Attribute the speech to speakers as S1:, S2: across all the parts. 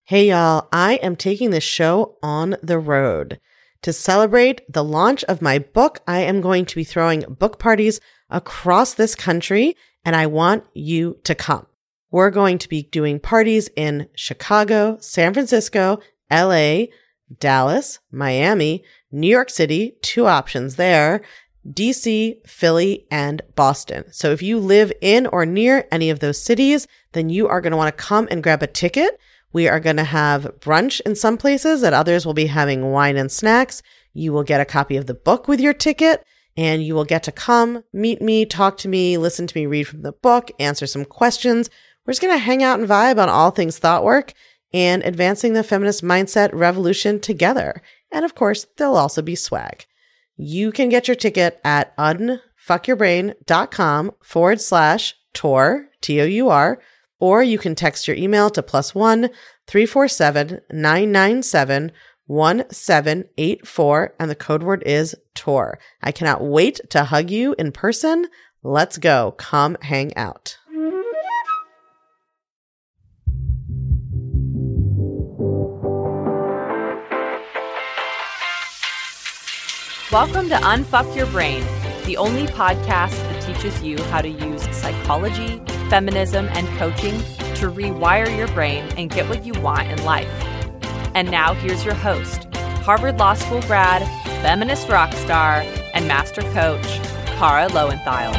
S1: Hey y'all, I am taking this show on the road. To celebrate the launch of my book, I am going to be throwing book parties across this country, and I want you to come. We're going to be doing parties in Chicago, San Francisco, LA, Dallas, Miami, New York City, 2 options there, DC, Philly, and Boston. So if you live in or near any of those cities, then you are going to want to come and grab a ticket. We are going to have brunch in some places, at others we'll be having wine and snacks. You will get a copy of the book with your ticket, and you will get to come, meet me, talk to me, listen to me read from the book, answer some questions. We're just going to hang out and vibe on all things thought work and advancing the feminist mindset revolution together. And of course, there'll also be swag. You can get your ticket at unfuckyourbrain.com/tour, T-O-U-R, or you can text your email to +1 347 997 1784, and the code word is TOUR. I cannot wait to hug you in person. Let's go. Come hang out.
S2: Welcome to Unfuck Your Brain, the only podcast that teaches you how to use psychology, feminism, and coaching to rewire your brain and get what you want in life. And now here's your host, Harvard Law School grad, feminist rock star, and master coach, Kara Loewentheil.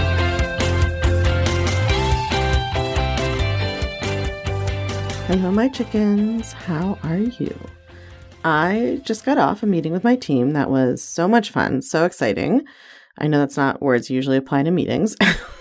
S1: Hello, my chickens. How are you? I just got off a meeting with my team that was so much fun, so exciting. I know that's not words you usually apply to meetings.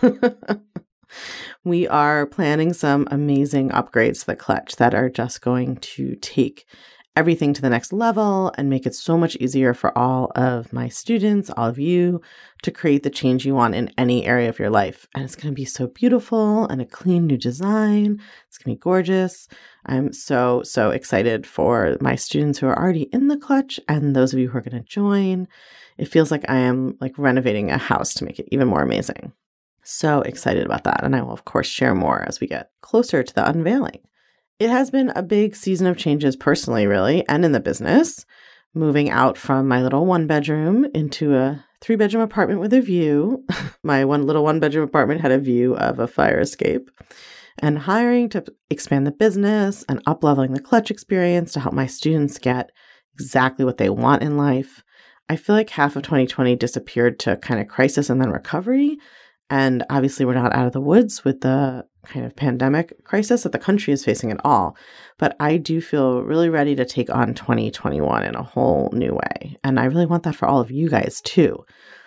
S1: We are planning some amazing upgrades to the Clutch that are just going to take everything to the next level and make it so much easier for all of my students, all of you, to create the change you want in any area of your life. And it's going to be so beautiful and a clean new design. It's going to be gorgeous. I'm so excited for my students who are already in the Clutch and those of you who are going to join. It feels like I am like renovating a house to make it even more amazing. So excited about that. And I will, of course, share more as we get closer to the unveiling. It has been a big season of changes personally, really, and in the business. Moving out from my little 1-bedroom into a 3-bedroom apartment with a view. My little 1-bedroom apartment had a view of a fire escape. And hiring to expand the business and up-leveling the Clutch experience to help my students get exactly what they want in life. I feel like half of 2020 disappeared to kind of crisis and then recovery. And obviously we're not out of the woods with the kind of pandemic crisis that the country is facing at all. But I do feel really ready to take on 2021 in a whole new way. And I really want that for all of you guys too.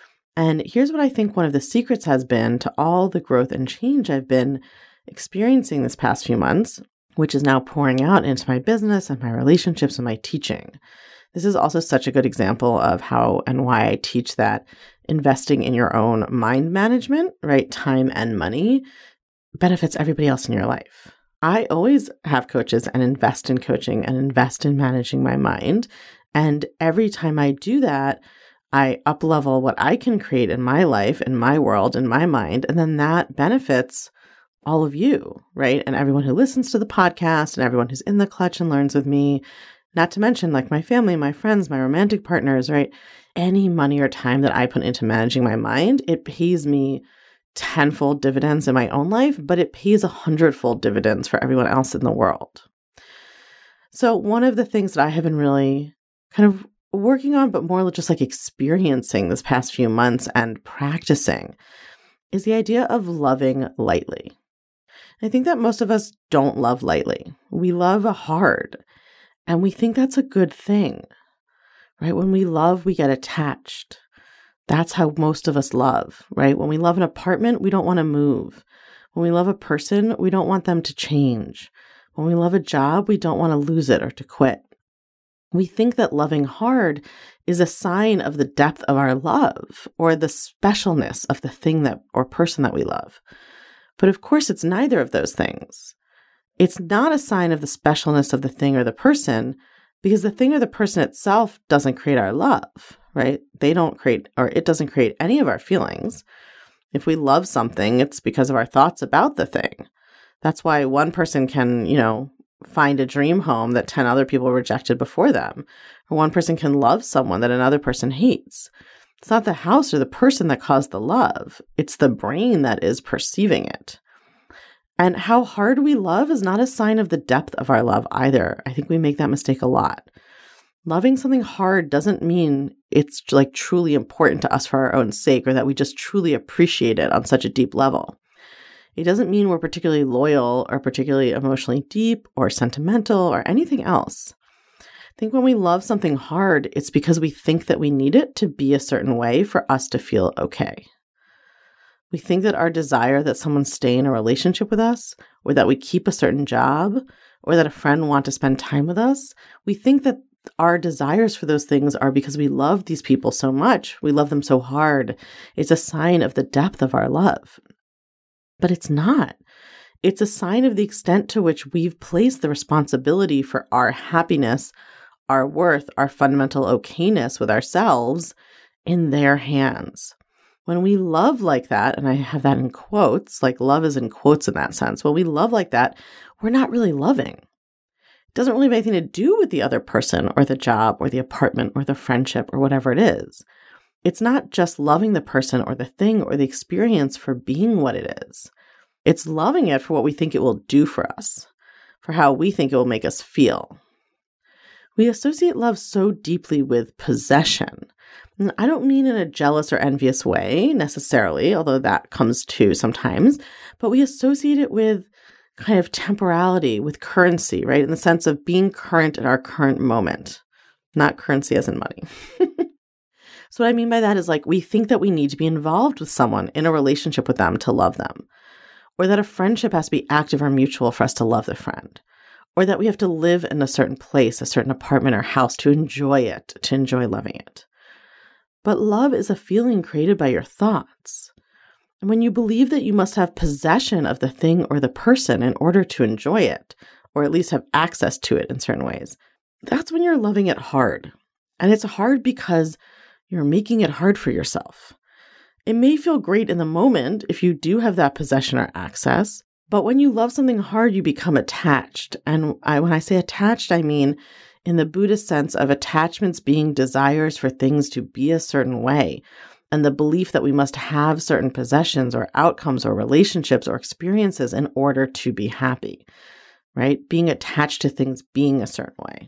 S1: And here's what I think one of the secrets has been to all the growth and change I've been experiencing this past few months, which is now pouring out into my business and my relationships and my teaching. This is also such a good example of how and why I teach that investing in your own mind management, right, time and money, benefits everybody else in your life. I always have coaches and invest in coaching and invest in managing my mind. And every time I do that, I up-level what I can create in my life, in my world, in my mind, and then that benefits all of you, right? And everyone who listens to the podcast and everyone who's in the Clutch and learns with me, not to mention like my family, my friends, my romantic partners, right? Any money or time that I put into managing my mind, it pays me tenfold dividends in my own life, but it pays 100-fold dividends for everyone else in the world. So one of the things that I have been really kind of working on, but more just like experiencing this past few months and practicing, is the idea of loving lightly. I think that most of us don't love lightly. We love hard, and we think that's a good thing, right? When we love, we get attached. That's how most of us love, right? When we love an apartment, we don't want to move. When we love a person, we don't want them to change. When we love a job, we don't want to lose it or to quit. We think that loving hard is a sign of the depth of our love or the specialness of the thing that or person that we love. But of course, it's neither of those things. It's not a sign of the specialness of the thing or the person because the thing or the person itself doesn't create our love, right? They don't create, or it doesn't create any of our feelings. If we love something, it's because of our thoughts about the thing. That's why one person can, find a dream home that 10 other people rejected before them. Or one person can love someone that another person hates. It's not the house or the person that caused the love. It's the brain that is perceiving it. And how hard we love is not a sign of the depth of our love either. I think we make that mistake a lot. Loving something hard doesn't mean it's like truly important to us for our own sake, or that we just truly appreciate it on such a deep level. It doesn't mean we're particularly loyal or particularly emotionally deep or sentimental or anything else. I think when we love something hard, it's because we think that we need it to be a certain way for us to feel okay. We think that our desire that someone stay in a relationship with us, or that we keep a certain job, or that a friend want to spend time with us, we think that our desires for those things are because we love these people so much. We love them so hard. It's a sign of the depth of our love. But it's not. It's a sign of the extent to which we've placed the responsibility for our happiness, our worth, our fundamental okayness with ourselves in their hands. When we love like that, and I have that in quotes, like love is in quotes in that sense. When we love like that, we're not really loving. It doesn't really have anything to do with the other person or the job or the apartment or the friendship or whatever it is. It's not just loving the person or the thing or the experience for being what it is. It's loving it for what we think it will do for us, for how we think it will make us feel. We associate love so deeply with possession. And I don't mean in a jealous or envious way necessarily, although that comes too sometimes, but we associate it with kind of temporality, with currency, right? In the sense of being current at our current moment, not currency as in money. So what I mean by that is like we think that we need to be involved with someone in a relationship with them to love them, or that a friendship has to be active or mutual for us to love the friend, or that we have to live in a certain place, a certain apartment or house to enjoy it, to enjoy loving it. But love is a feeling created by your thoughts. And when you believe that you must have possession of the thing or the person in order to enjoy it, or at least have access to it in certain ways, that's when you're loving it hard. And it's hard because you're making it hard for yourself. It may feel great in the moment if you do have that possession or access, but when you love something hard, you become attached. And when I say attached, I mean in the Buddhist sense of attachments being desires for things to be a certain way, and the belief that we must have certain possessions or outcomes or relationships or experiences in order to be happy, right? Being attached to things being a certain way.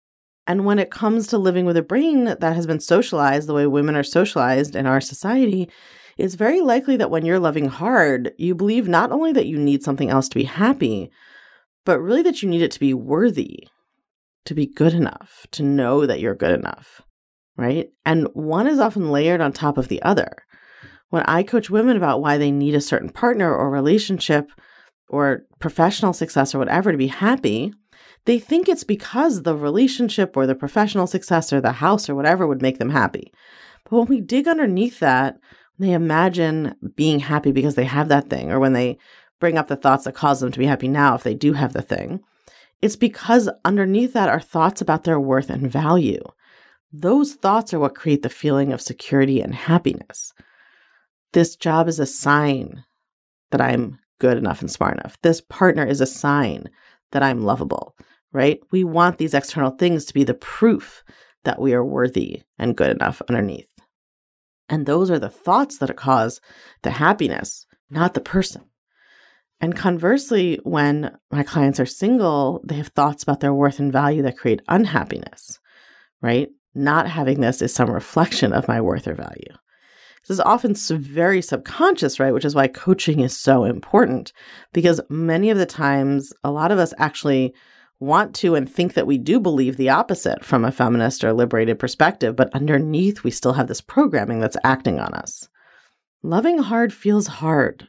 S1: And when it comes to living with a brain that has been socialized the way women are socialized in our society, it's very likely that when you're loving hard, you believe not only that you need something else to be happy, but really that you need it to be worthy, to be good enough, to know that you're good enough, right? And one is often layered on top of the other. When I coach women about why they need a certain partner or relationship or professional success or whatever to be happy, they think it's because the relationship or the professional success or the house or whatever would make them happy. But when we dig underneath that, they imagine being happy because they have that thing, or when they bring up the thoughts that cause them to be happy now if they do have the thing, it's because underneath that are thoughts about their worth and value. Those thoughts are what create the feeling of security and happiness. This job is a sign that I'm good enough and smart enough. This partner is a sign that I'm lovable, right? We want these external things to be the proof that we are worthy and good enough underneath. And those are the thoughts that cause the happiness, not the person. And conversely, when my clients are single, they have thoughts about their worth and value that create unhappiness, right? Not having this is some reflection of my worth or value. This is often very subconscious, right? Which is why coaching is so important, because many of the times, a lot of us actually want to and think that we do believe the opposite from a feminist or liberated perspective, but underneath we still have this programming that's acting on us. Loving hard feels hard.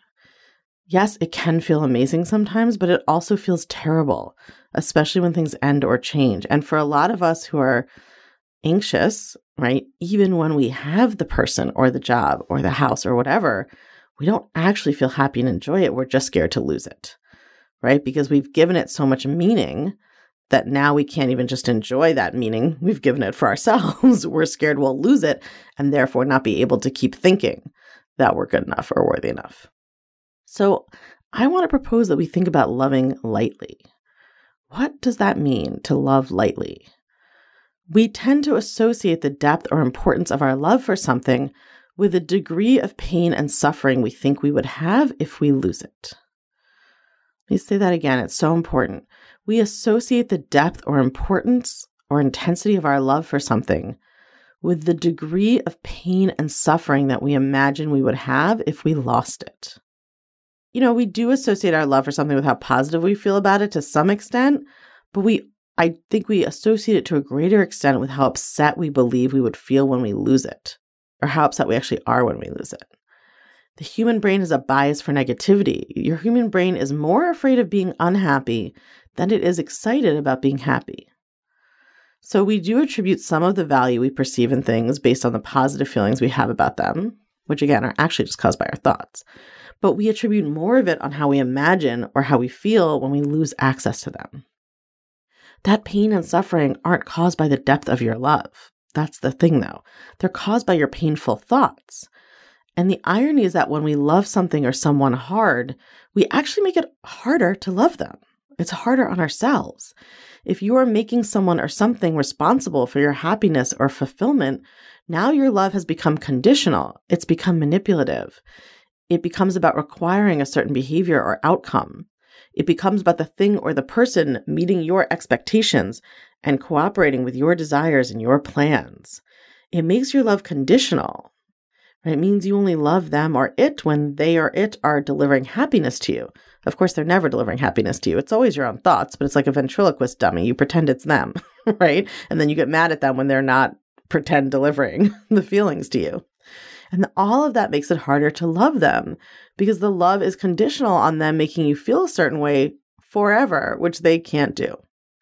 S1: Yes, it can feel amazing sometimes, but it also feels terrible, especially when things end or change. And for a lot of us who are anxious, right, even when we have the person or the job or the house or whatever, we don't actually feel happy and enjoy it. We're just scared to lose it, right? Because we've given it so much meaning that now we can't even just enjoy that meaning. We've given it for ourselves. We're scared we'll lose it and therefore not be able to keep thinking that we're good enough or worthy enough. So I want to propose that we think about loving lightly. What does that mean to love lightly? We tend to associate the depth or importance of our love for something with the degree of pain and suffering we think we would have if we lose it. Let me say that again. It's so important. We associate the depth or importance or intensity of our love for something with the degree of pain and suffering that we imagine we would have if we lost it. We do associate our love for something with how positive we feel about it to some extent, but I think we associate it to a greater extent with how upset we believe we would feel when we lose it, or how upset we actually are when we lose it. The human brain is a bias for negativity. Your human brain is more afraid of being unhappy than it is excited about being happy. So we do attribute some of the value we perceive in things based on the positive feelings we have about them, which again are actually just caused by our thoughts. But we attribute more of it on how we imagine or how we feel when we lose access to them. That pain and suffering aren't caused by the depth of your love. That's the thing, though. They're caused by your painful thoughts. And the irony is that when we love something or someone hard, we actually make it harder to love them. It's harder on ourselves. If you are making someone or something responsible for your happiness or fulfillment, now your love has become conditional. It's become manipulative. It becomes about requiring a certain behavior or outcome. It becomes about the thing or the person meeting your expectations and cooperating with your desires and your plans. It makes your love conditional. It means you only love them or it when they or it are delivering happiness to you. Of course, they're never delivering happiness to you. It's always your own thoughts, but it's like a ventriloquist dummy. You pretend it's them, right? And then you get mad at them when they're not pretend delivering the feelings to you. And all of that makes it harder to love them because the love is conditional on them making you feel a certain way forever, which they can't do.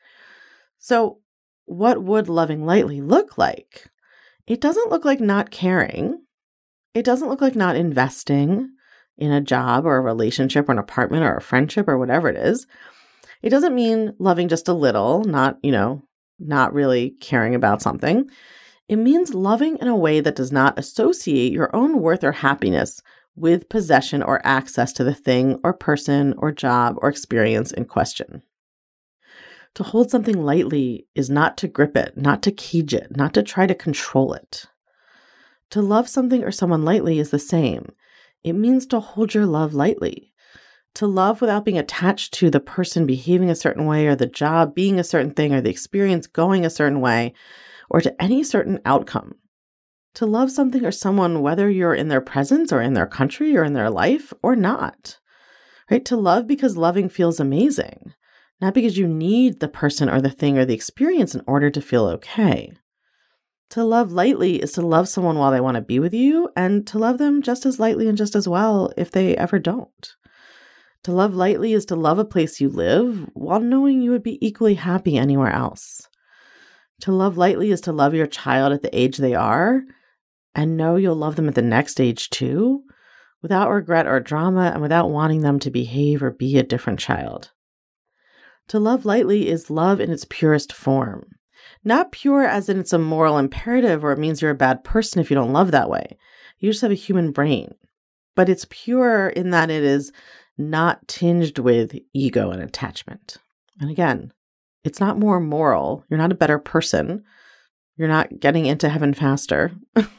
S1: So what would loving lightly look like? It doesn't look like not caring. It doesn't look like not investing in a job or a relationship or an apartment or a friendship or whatever it is. It doesn't mean loving just a little, not really caring about something. It means loving in a way that does not associate your own worth or happiness with possession or access to the thing or person or job or experience in question. To hold something lightly is not to grip it, not to cage it, not to try to control it. To love something or someone lightly is the same. It means to hold your love lightly. To love without being attached to the person behaving a certain way or the job being a certain thing or the experience going a certain way or to any certain outcome. To love something or someone whether you're in their presence or in their country or in their life or not. Right? To love because loving feels amazing, not because you need the person or the thing or the experience in order to feel okay. To love lightly is to love someone while they want to be with you and to love them just as lightly and just as well if they ever don't. To love lightly is to love a place you live while knowing you would be equally happy anywhere else. To love lightly is to love your child at the age they are and know you'll love them at the next age too, without regret or drama and without wanting them to behave or be a different child. To love lightly is love in its purest form. Not pure as in it's a moral imperative or it means you're a bad person if you don't love that way. You just have a human brain. But it's pure in that it is not tinged with ego and attachment. And again, it's not more moral. You're not a better person. You're not getting into heaven faster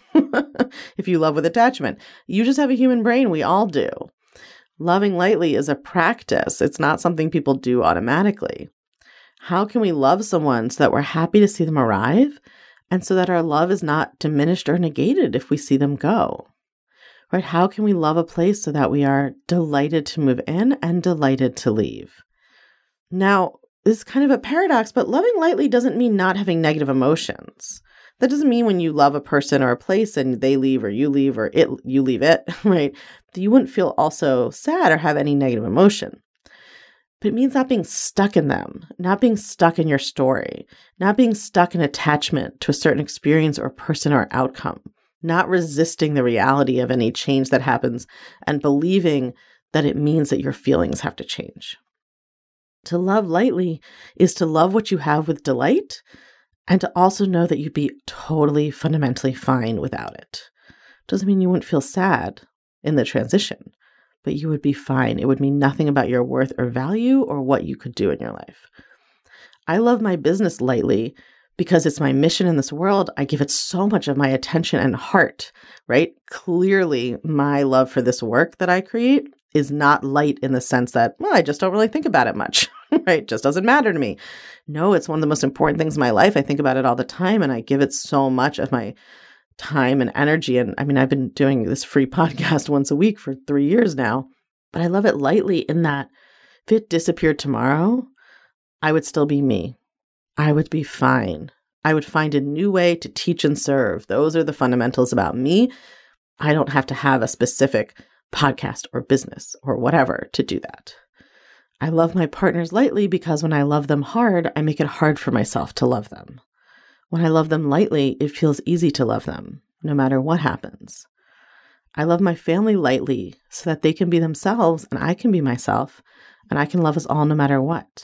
S1: if you love with attachment. You just have a human brain. We all do. Loving lightly is a practice. It's not something people do automatically. How can we love someone so that we're happy to see them arrive and so that our love is not diminished or negated if we see them go? Right? How can we love a place so that we are delighted to move in and delighted to leave? Now, this is kind of a paradox, but loving lightly doesn't mean not having negative emotions. That doesn't mean when you love a person or a place and they leave or you leave or you leave it, right? That you wouldn't feel also sad or have any negative emotion. But it means not being stuck in them, not being stuck in your story, not being stuck in attachment to a certain experience or person or outcome, not resisting the reality of any change that happens and believing that it means that your feelings have to change. To love lightly is to love what you have with delight and to also know that you'd be totally fundamentally fine without it. Doesn't mean you wouldn't feel sad in the transition, but you would be fine. It would mean nothing about your worth or value or what you could do in your life. I love my business lightly because it's my mission in this world. I give it so much of my attention and heart, right? Clearly, my love for this work that I create is not light in the sense that, well, I just don't really think about it much, right? It just doesn't matter to me. No, it's one of the most important things in my life. I think about it all the time, and I give it so much of my time and energy. And I mean, I've been doing this free podcast once a week for 3 years now, but I love it lightly in that if it disappeared tomorrow, I would still be me. I would be fine. I would find a new way to teach and serve. Those are the fundamentals about me. I don't have to have a specific podcast or business or whatever to do that. I love my partners lightly because when I love them hard, I make it hard for myself to love them. When I love them lightly, it feels easy to love them, no matter what happens. I love my family lightly so that they can be themselves and I can be myself, and I can love us all no matter what.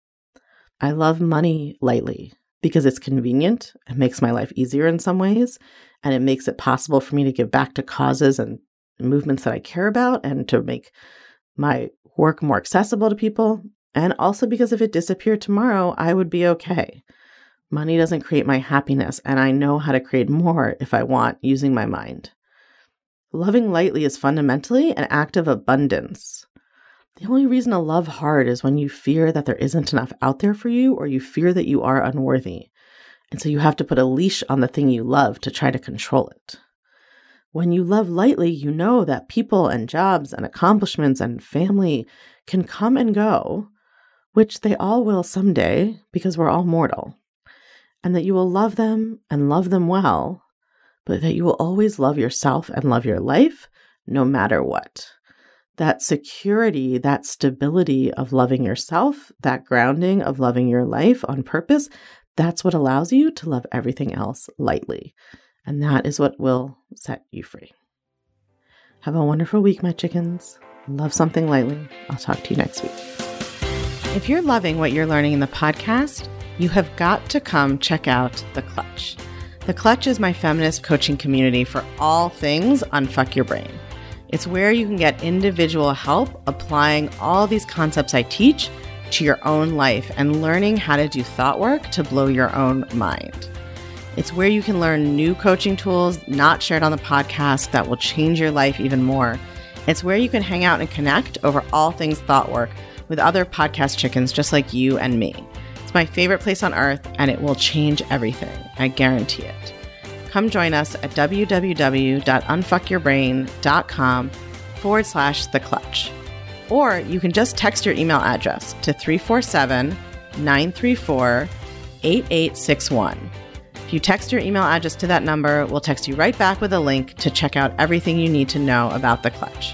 S1: I love money lightly because it's convenient, it makes my life easier in some ways, and it makes it possible for me to give back to causes and movements that I care about and to make my work more accessible to people. And also because if it disappeared tomorrow, I would be okay. Money doesn't create my happiness, and I know how to create more if I want using my mind. Loving lightly is fundamentally an act of abundance. The only reason to love hard is when you fear that there isn't enough out there for you or you fear that you are unworthy. And so you have to put a leash on the thing you love to try to control it. When you love lightly, you know that people and jobs and accomplishments and family can come and go, which they all will someday because we're all mortal, and that you will love them and love them well, but that you will always love yourself and love your life no matter what. That security, that stability of loving yourself, that grounding of loving your life on purpose, that's what allows you to love everything else lightly. And that is what will set you free. Have a wonderful week, my chickens. Love something lightly. I'll talk to you next week. If you're loving what you're learning in the podcast, you have got to come check out The Clutch. The Clutch is my feminist coaching community for all things Unfuck Your Brain. It's where you can get individual help applying all these concepts I teach to your own life and learning how to do thought work to blow your own mind. It's where you can learn new coaching tools not shared on the podcast that will change your life even more. It's where you can hang out and connect over all things thought work with other podcast chickens just like you and me. It's my favorite place on earth, and it will change everything. I guarantee it. Come join us at www.unfuckyourbrain.com/The Clutch. Or you can just text your email address to 347-934-8861. If you text your email address to that number, we'll text you right back with a link to check out everything you need to know about The Clutch.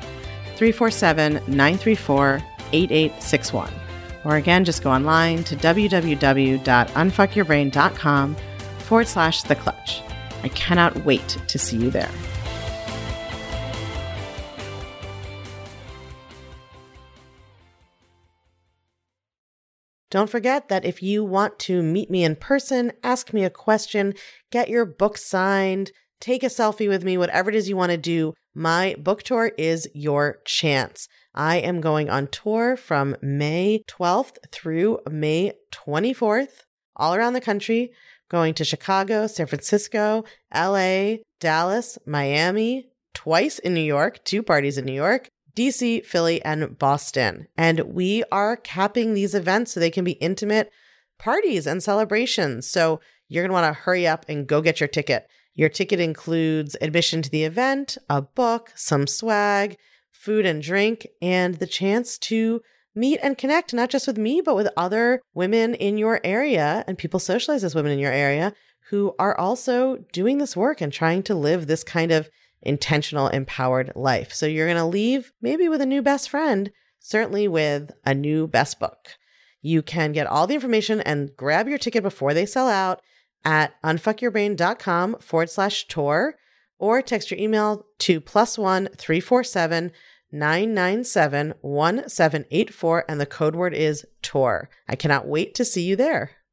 S1: 347-934-8861. Or again, just go online to www.unfuckyourbrain.com/The Clutch. I cannot wait to see you there. Don't forget that if you want to meet me in person, ask me a question, get your book signed, take a selfie with me, whatever it is you want to do, my book tour is your chance. I am going on tour from May 12th through May 24th, all around the country, going to Chicago, San Francisco, LA, Dallas, Miami, twice in New York, 2 parties in New York, DC, Philly, and Boston. And we are capping these events so they can be intimate parties and celebrations. So you're going to want to hurry up and go get your ticket. Your ticket includes admission to the event, a book, some swag, food and drink, and the chance to meet and connect, not just with me, but with other women in your area and people socialized as women in your area who are also doing this work and trying to live this kind of intentional, empowered life. So you're going to leave maybe with a new best friend, certainly with a new best book. You can get all the information and grab your ticket before they sell out at unfuckyourbrain.com/tour or text your email to +1 347 997 1784 and the code word is tour. I cannot wait to see you there.